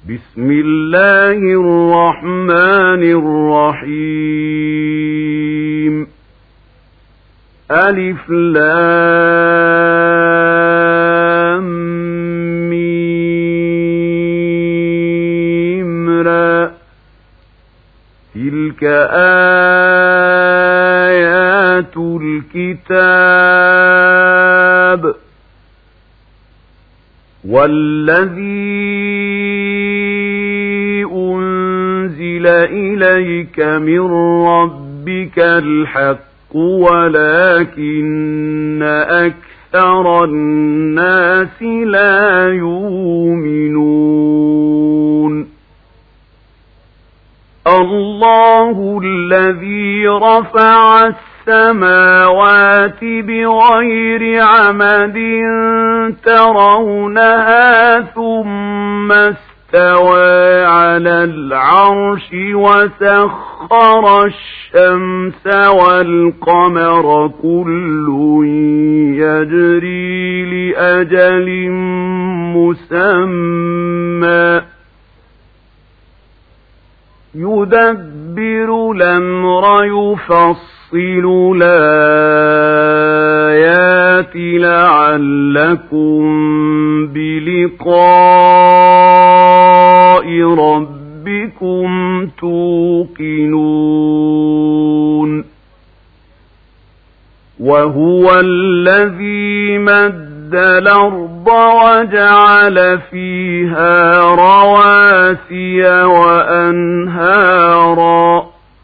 بسم الله الرحمن الرحيم ألف لام ميم را تلك آيات الكتاب والذي أنزل إليك من ربك الحق ولكن أكثر الناس لا يؤمنون الله الذي رفع السماوات بغير عمد ترونها ثم استوى على العرش وسخر الشمس والقمر كل يجري لأجل مسمى يدبر الأمر يفصل الآيات لعلكم بلقاء ربكم توقنون وهو الذي مد الأرض وجعل فيها رواسي وأنهارا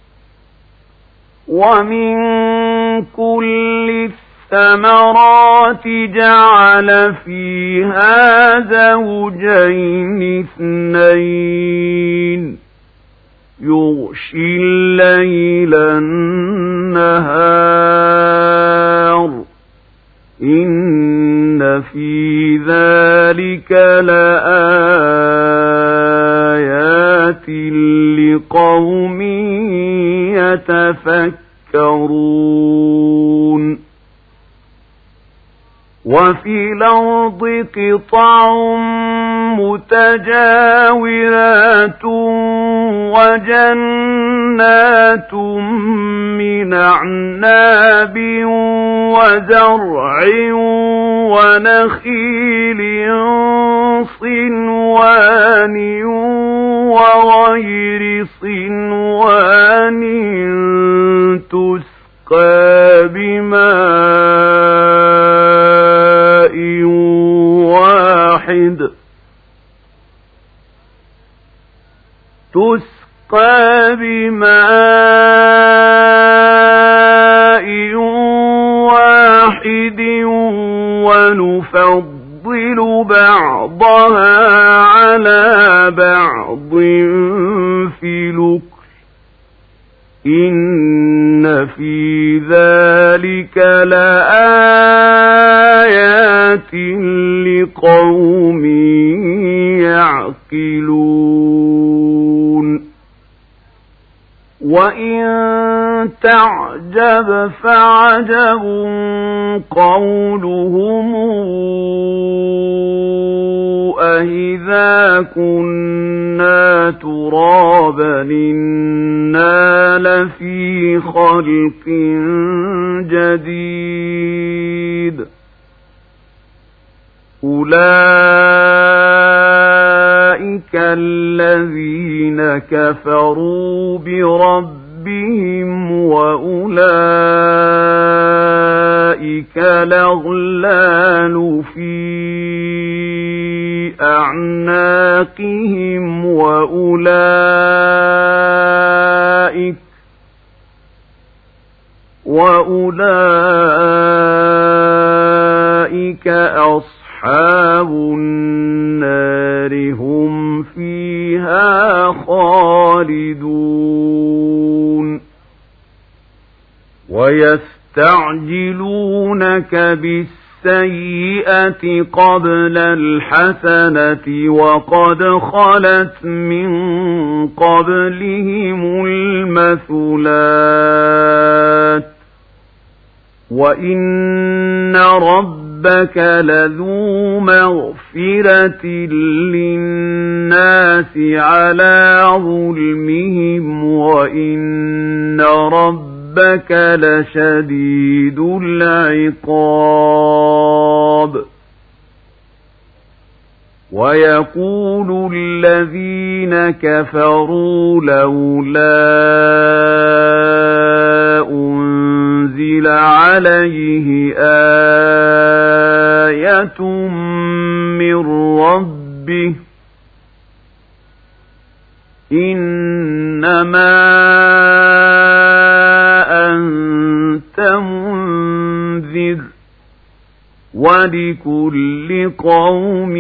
ومن كل الثمرات جعل فيها زوجين اثنين يغشي الليل النهار إن في ذلك لآيات لقوم يتفكرون وفي الأرض قطع متجاورات وجنات من أعناب وزرع ونخيل صنوان وغير صنوان تسقى بماء واحد ونفضل بعضها على بعض في الأكل إن في ذلك لآيات لقوم يعقلون وإن تعجب فعجب قولهم أإذا كنا ترابا إنا لفي خلق جديد أولئك الذين كفروا بربهم وأولئك الأغلال في أعناقهم وأولئك أصحاب النار هم فيها خالدون ويستعجلونك بالسيئة قبل الحسنة وقد خلت من قبلهم المثلات وإن ربك لذو مغفرة للناس النَّاسِ عَلَى ظُلْمِهِمْ وَإِنَّ رَبَّكَ لَشَدِيدُ الْعِقَابِ وَيَقُولُ الَّذِينَ كَفَرُوا لَوْلَا أُنزِلَ عَلَيْهِ آيَةٌ مِّن رَّبِّهِ إِنَّمَا أَنتَ مُنذِرٌ وَلِكُلِّ قَوْمٍ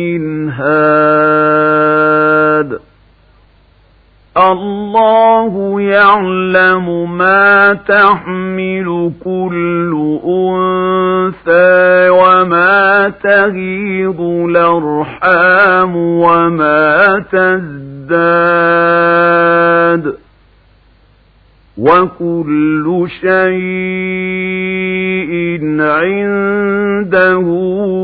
هَادٍ اللَّهُ يَعْلَمُ مَا تَحْمِلُ كُلُّ أُنثَىٰ وَمَا تَغِيضُ الْأَرْحَامُ وَمَا تَزْدَادُ وَكُلُّ شَيْءٍ عِندَهُ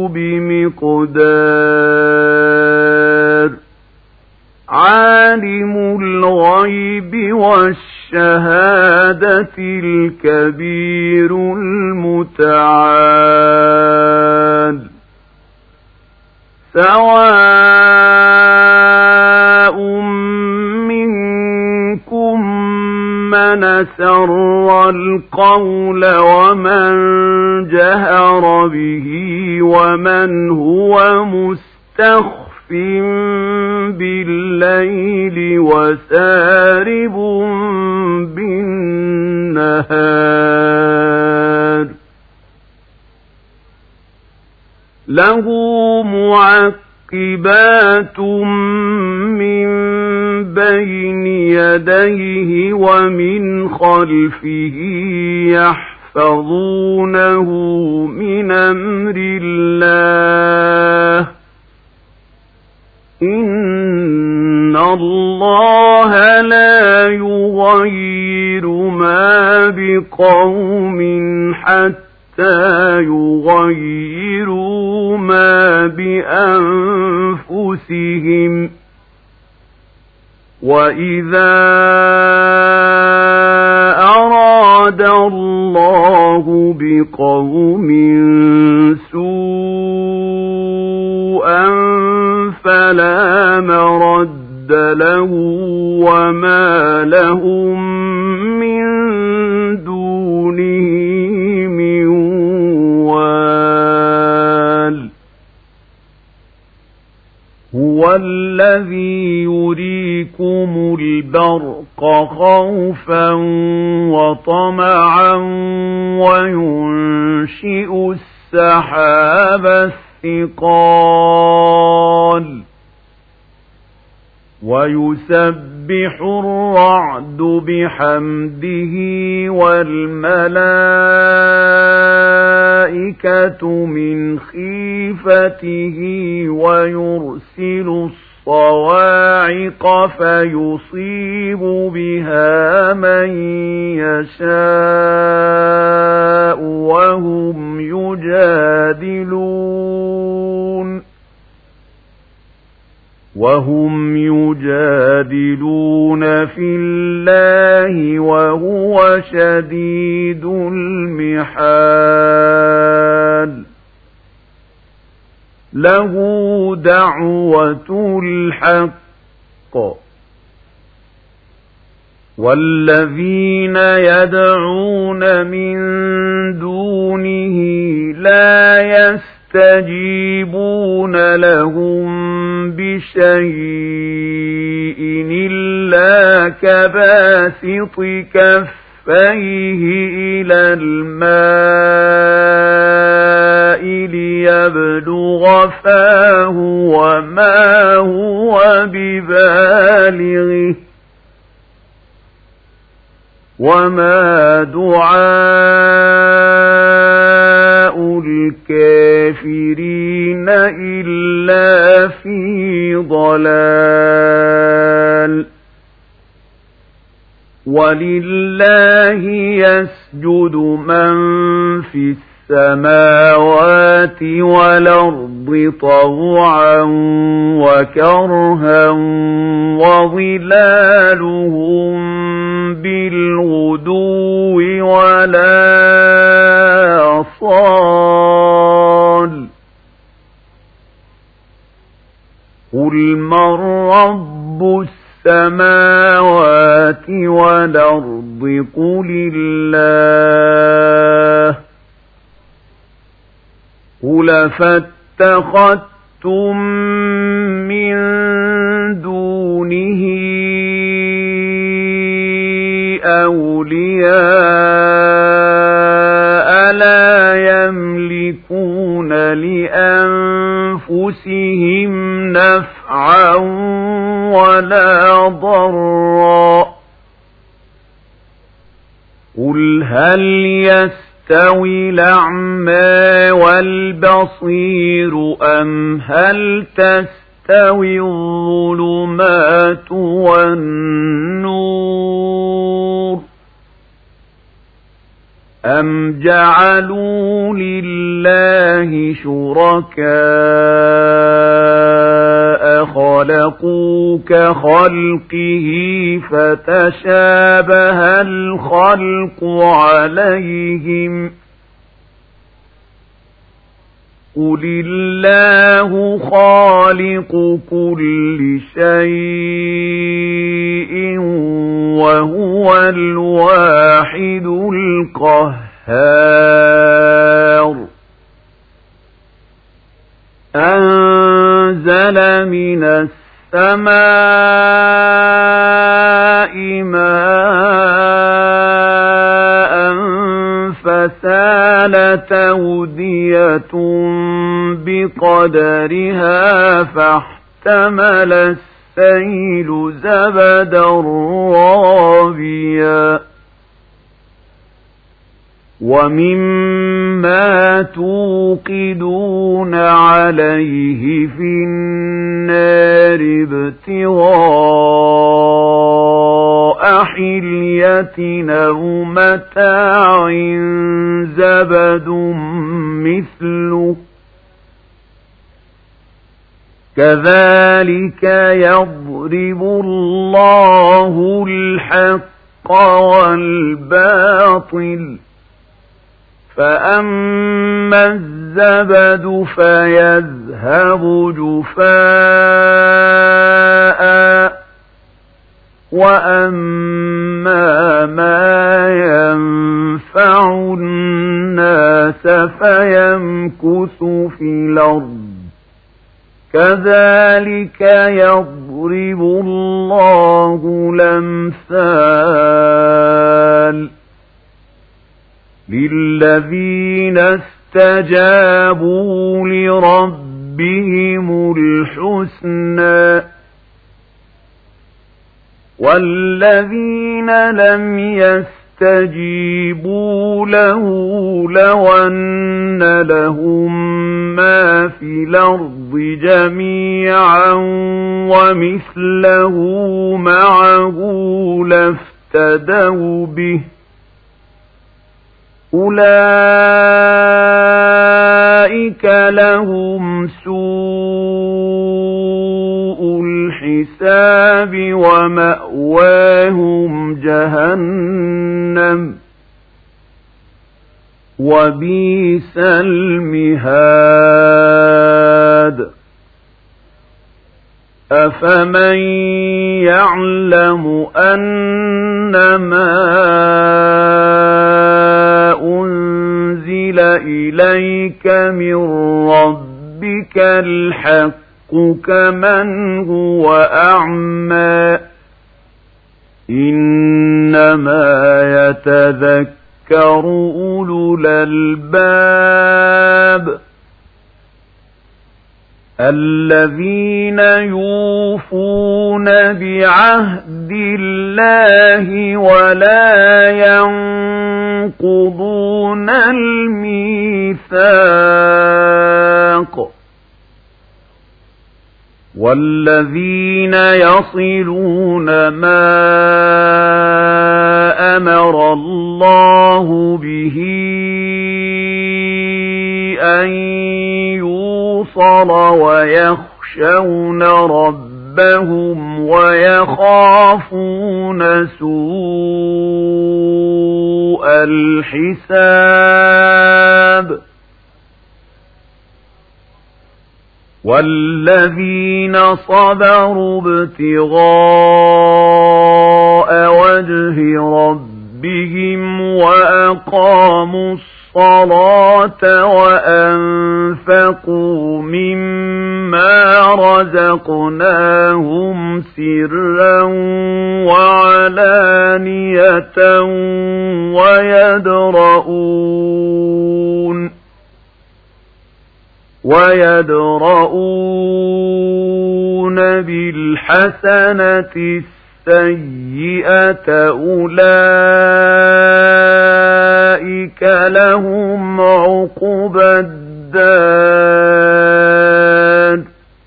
بِمِقْدَارٍ عَالِمُ الْغَيْبِ وَالشَّهَادَةِ الْكَبِيرُ الْمُتَعَالِ سَوَاءٌ مِّنكُم مَّنْ أَسَرَّ الْقَوْلَ وَمَنْ جَهَرَ بِهِ وَمَنْ هُوَ مُسْتَخْفٍ بِاللَّيْلِ وَسَارِبٌ بِالنَّهَارِ لَهُ مُعَقِّبَاتٌ مِّن بَيْنِ يَدَيْهِ وَمِنْ خَلْفِهِ يَحْفَظُونَهُ مِنْ أَمْرِ اللَّهِ إِنَّ اللَّهَ لَا يُغَيِّرُ مَا بِقَوْمٍ حَتَّى يُغَيِّرُوا مَا بِأَنفُسِهِمْ وَإِذَا أَرَادَ اللَّهُ بِقَوْمٍ سُوءًا فَلَا مَرَدَّ لَهُ وَمَا لَهُم مِّن دُونِهِ مِن وَالٍ هُوَ الَّذِي يُرِيكُمُ الْبَرْقَ خَوْفًا وَطَمَعًا وَيُنشِئُ السَّحَابَ الثِّقَالَ وَيُسَبِّحُ الرَّعْدُ بِحَمْدِهِ وَالْمَلَائِكَةُ مِنْ خِيفَتِهِ وَيُرْسِلُ الصَّوَاعِقَ فَيُصِيبُ بِهَا مَن يَشَاءُ وَهُمْ يُجَادِلُونَ فِي اللَّهِ وَهُوَ شَدِيدُ الْمِحَالِ لَهُ دَعْوَةُ الْحَقِّ وَالَّذِينَ يَدْعُونَ مِن دُونِهِ لَا يَسْتَجِيبُونَ لَهُم بِشَيْءٍ إِلَّا كَبَاسِطِ كَفَّيْهِ إِلَى الْمَاءِ لِيَبْلُغَ فَاهُ وَمَا هُوَ بِبَالِغِهِ وَمَا دُعَاءُ الْكَافِرِينَ إِلَّا فِي ضَلَالٍ وَلِلَّهِ يَسْجُدُ مَن فِي السماوات والأرض طوعا وكرها وظلالهم بالغدو ولا صال قل من رب السماوات والأرض قل الله قل فاتخذتم من دونه أولياء لا يملكون لأنفسهم نفعا ولا ضرا قل هل يستوي الأعمى والبصير أم هل تستوي الظلمات والنور أم جعلوا لله شركاء خلقوا كخلقه فتشابه الخلق عليهم قل الله خالق كل شيء وهو الواحد القهار أنزل من السماء ماء فسالت أودية بقدرها فاحتمل السيل زبدا رابيا ومما توقدون عليه في النار ابتغاء حلية أو متاع زبد مثله كذلك يضرب الله الحق والباطل فأما الزبد فيذهب جفاء وأما ما ينفع الناس فيمكث في الأرض كذلك يضرب الله الأمثال للذين استجابوا لربهم الحسنى والذين لم يستجيبوا له لو أن لهم ما في الأرض جميعا ومثله معه لافتدوا به أولئك لهم سوء الحساب ومأواهم جهنم وبئس المهاد أفمن يعلم أنما أنزل إليك من ربك الحق كمن هو أعمى إنما يتذكر أولو الألباب الذين يوفون بعهد الله ولا ينقضون الميثاق والذين يصلون ما أمر الله به أن يوصل ويخشون ربهم ويخافون سوء الحساب والذين صبروا ابتغاء وجه ربهم وأقاموا الصلاة وأنفقوا مما رزقناهم سرا وعلانية ويدرؤون بالحسنة السيئة أولئك لهم عقبى الدار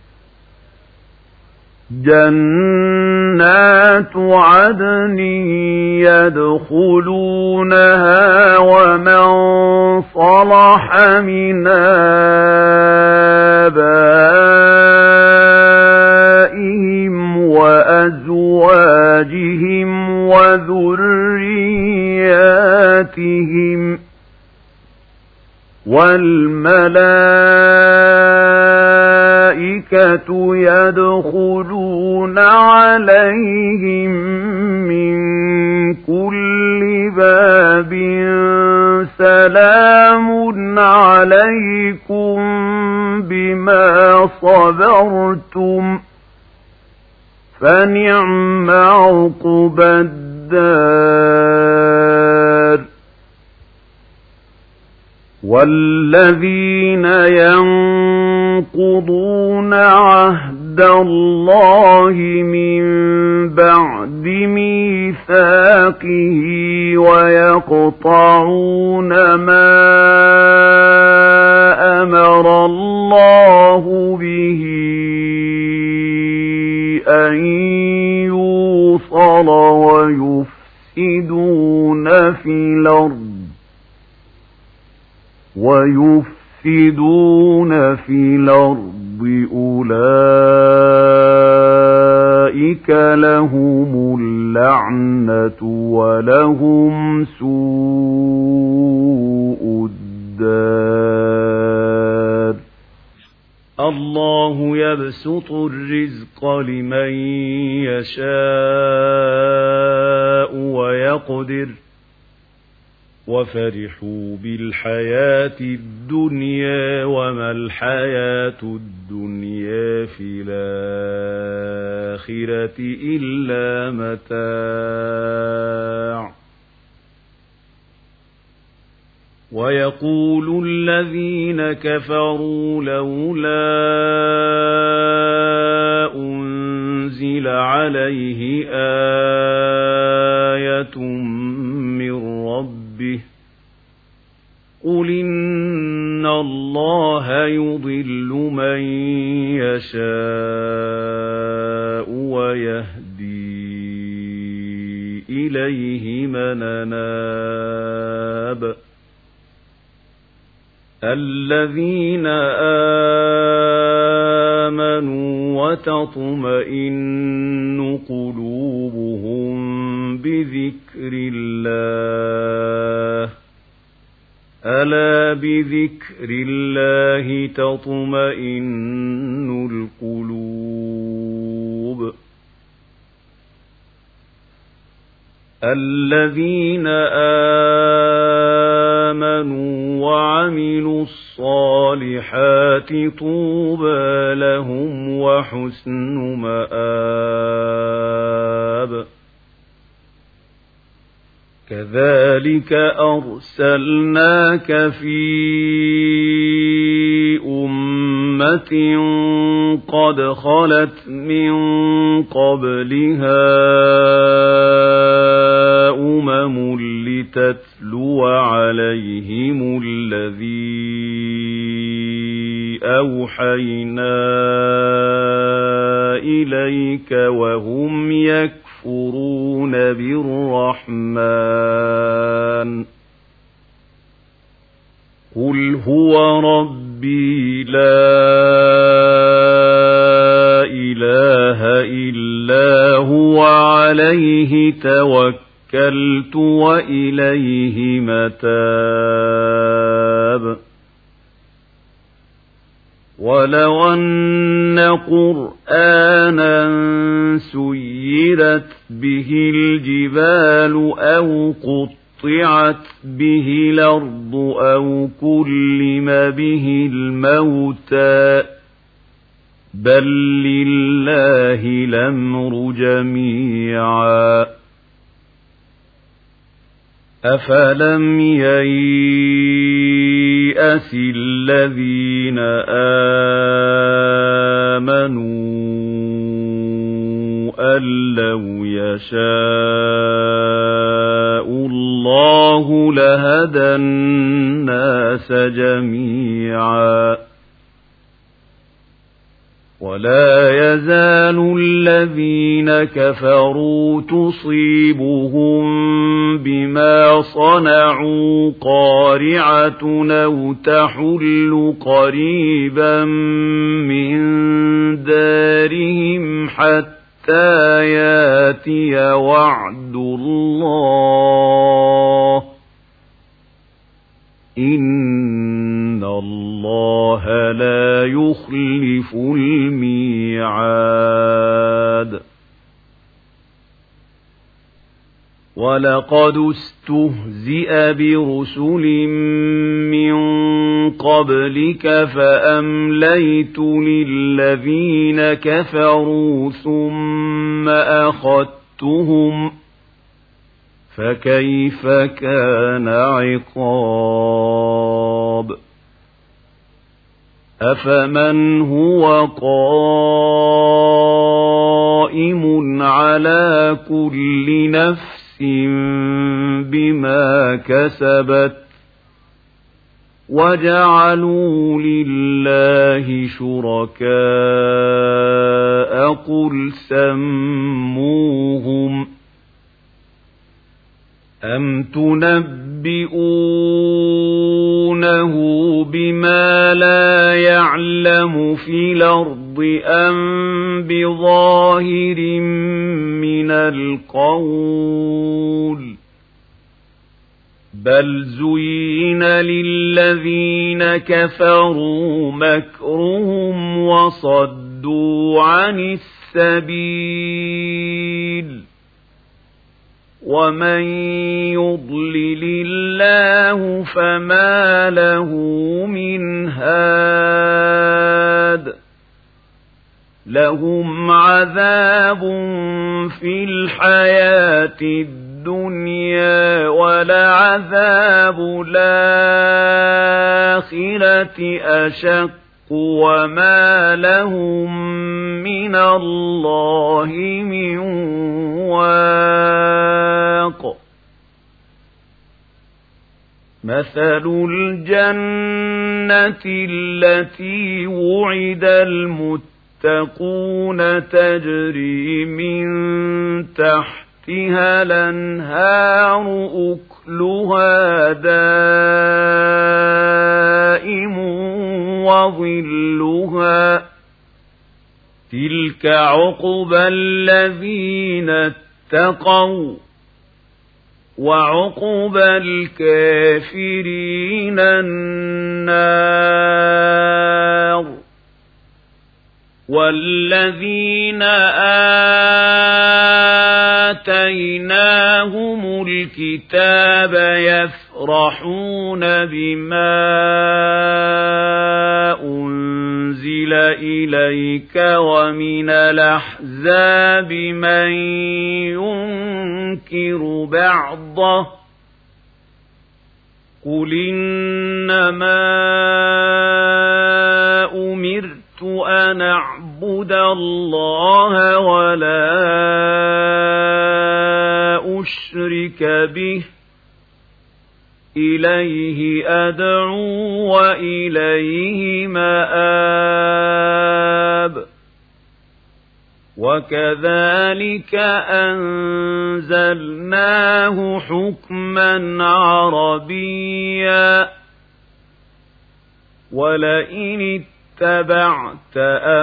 جنات عدن يدخلونها ومن صلح من آبائهم وأزواجهم وذرياتهم والملائكة يدخلون عليهم من كل باب سلام عليكم بما صبرتم فنعم عقبى الدار والذين ينقضون عهد الله من بعد ميثاقه ويقطعون ما أمر الله به أن يوصل ويفسدون في الأرض أولئك لهم اللعنة ولهم سوء الدار الله يبسط الرزق لمن يشاء ويقدر وفرحوا بالحياة الدنيا وما الحياة الدنيا في الآخرة إلا متاع ويقول الذين كفروا لولا أنزل عليه آية من ربه قل إن الله يضل من يشاء ويهدي إليه من أناب الذين آمنوا وتطمئن قلوبهم بذكر الله ألا بذكر الله تطمئن القلوب الذين آمنوا وعملوا الصالحات طوبى لهم وحسن مآب كذلك أرسلناك في أمة قد خلت من قبلها أمم لتتلو عليهم الذي أوحينا إليك وهم يكفرون بالرحمن قل هو ربي لا إله إلا هو عليه توكلت وإليه متاب ولو أن قرآنا سيرت به الجبال أو قطعت به الأرض أو كلم به الموتى بل لله الأمر جميعا أفلم ييأس الذين آمنوا أن لو يشاء الله لهدى الناس جميعا ولا يزال الذين كفروا تصيبهم بما صنعوا قارعة أو تحل قريبا من دارهم حتى ياتي وعد الله إن الله لا يخلف الميعاد ولقد استهزئ برسل من قبلك فأمليت للذين كفروا ثم أخذتهم فكيف كان عقاب أفمن هو قائم على كل نفس بما كسبت وجعلوا لله شركاء قل سموهم أم تنبئونه بما لا يعلم في الأرض أم بظاهر من القول بل زين للذين كفروا مكرهم وصدوا عن السبيل ومن يضلل الله فما له من هاد لهم عذاب في الحياة الدنيا ولعذاب الآخرة أشق وما لهم من الله من واق مثل الجنة التي وعد المتقون تجري من تحتها الأنهار أكلها دائم وظلها تلك عقبى الذين اتقوا وعقبى الكافرين النار والذين آتيناهم الكتاب يفرحون بما أنزل إليك ومن الأحزاب من ينكر بعضه قل إنما أمرت أن أعبد الله ولا أشرك به إليه أدعو وإليه مآب وكذلك أنزلناه حكما عربيا ولئن اتبعت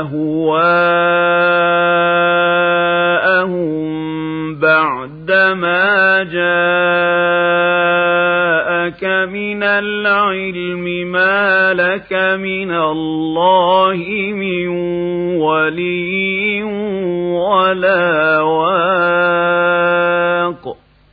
أهواءهم بعدما جاءك من العلم ما لك من الله من ولي ولا واق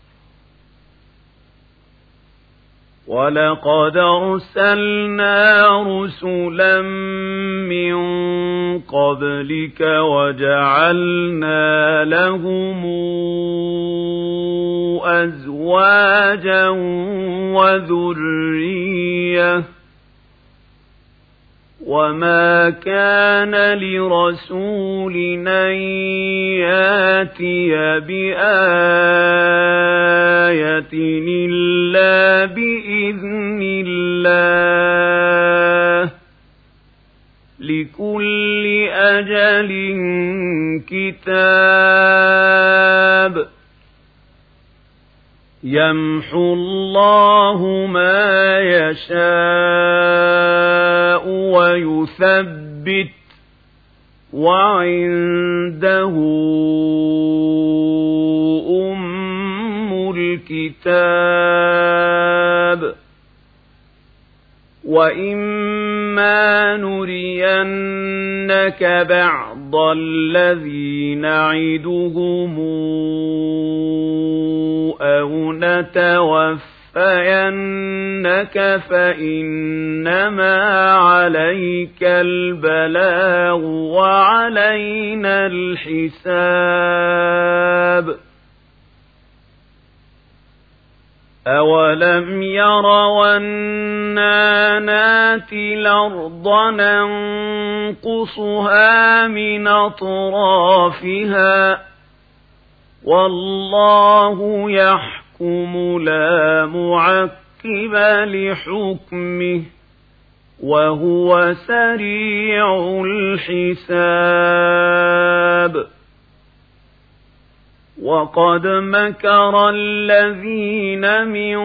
ولقد أرسلنا رسلا من قبلك وجعلنا لهم أزواجا وذرية وما كان لرسول أن يأتي بآية إلا بإذن الله لكل أجل كتاب يمحو الله ما يشاء ويثبت وعنده أم الكتاب وإما نرينك بعض الذي نعدهم أو نتوفينك فإنما عليك البلاغ وعلينا الحساب أولم يروا أنا ناتي الأرض ننقصها من أطرافها والله يحكم لا معقب لحكمه وهو سريع الحساب وقد مكر الذين من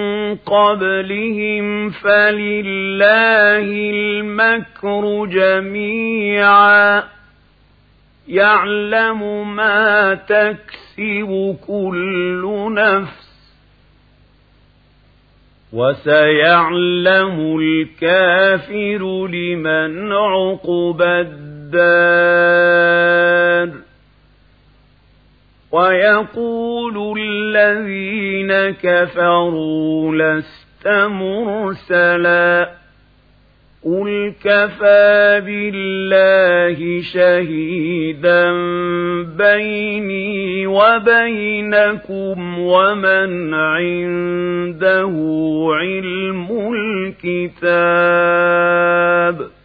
قبلهم فلله المكر جميعا يعلم ما تكسب كل نفس وسيعلم الكافر لمن عقبى الدار ويقول الذين كفروا لست مرسلا قل كفى بالله شهيدا بيني وبينكم ومن عنده علم الكتاب